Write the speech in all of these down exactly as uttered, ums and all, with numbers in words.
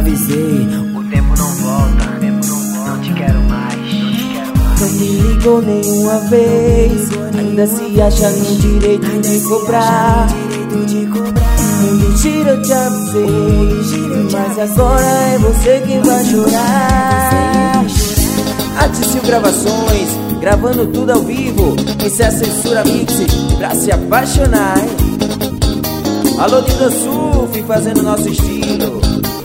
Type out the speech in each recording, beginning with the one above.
avisei, o tempo não volta, o tempo não volta. Não te quero mais, não te quero mais. Não me ligou nenhuma vez, ainda se acha no direito de cobrar. O mundo gira, eu te avisei, mas agora é você quem vai chorar. Atício Gravações, gravando tudo ao vivo. Isso é Censura Mix, pra se apaixonar, hein? Alô, Dinda Surf, fazendo nosso estilo.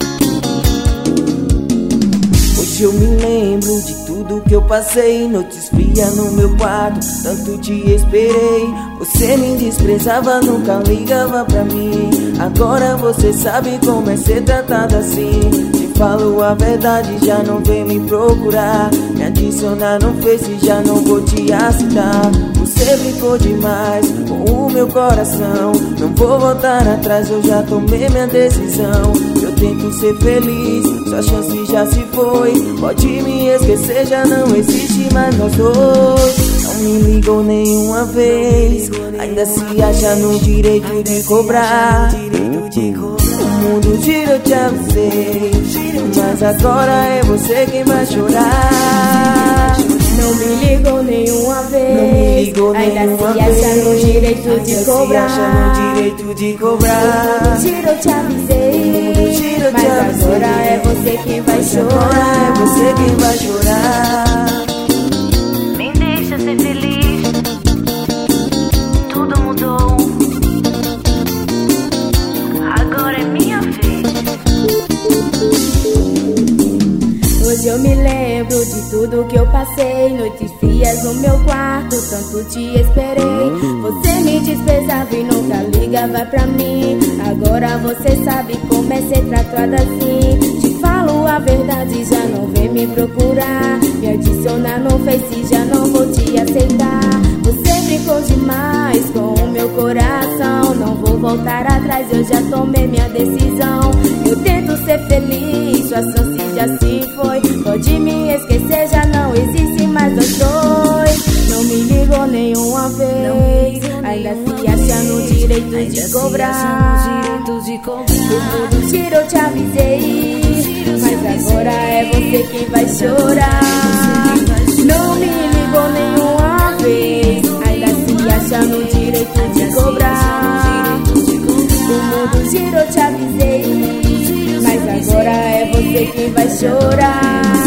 Hoje eu me lembro de tudo que eu passei, noites frias no meu quarto, tanto te esperei. Você me desprezava, nunca ligava pra mim. Agora você sabe como é ser tratado assim. Te falo a verdade, já não vem me procurar. Me adicionar no Face, já não vou te aceitar. Você brincou demais com o meu coração, não vou voltar atrás, eu já tomei minha decisão. Eu tento ser feliz, sua chance já se foi. Pode me esquecer, já não existe mais nós dois. Não me ligou nenhuma vez, ainda se acha no direito de cobrar. O mundo gira, eu te avisei, mas agora é você quem vai chorar. Não me ligou nenhuma vez, não me ligou ainda nenhuma se vez, acha no direito de cobrar. Se acha no direito de cobrar. No mundo gira, eu te avisei, gira, eu te mas avisei. agora é você quem vai Mas chorar. agora é você quem vai chorar. Me deixa ser feliz, tudo mudou, agora é minha vez. Hoje eu me lembro de tudo que eu passei, noites frias no meu quarto, tanto te esperei. Você me desprezava e nunca ligava pra mim. Agora você sabe como é ser tratado assim. Te falo a verdade, já não vem me procurar. Me adicionar no Face, já não vou te aceitar. Você brincou demais com o meu coração, não vou voltar atrás, eu já tomei minha decisão. Eu tento ser feliz, sua chance já se foi. Pode me esquecer, já não existe mais nós dois. Não me ligou nenhuma vez, ainda se acha no direito de cobrar. O mundo gira, eu te avisei, mas agora é você quem vai chorar. Não me ligou nenhuma vez, ainda se acha no direito de cobrar. O mundo gira, eu te avisei, mas agora é você quem vai chorar.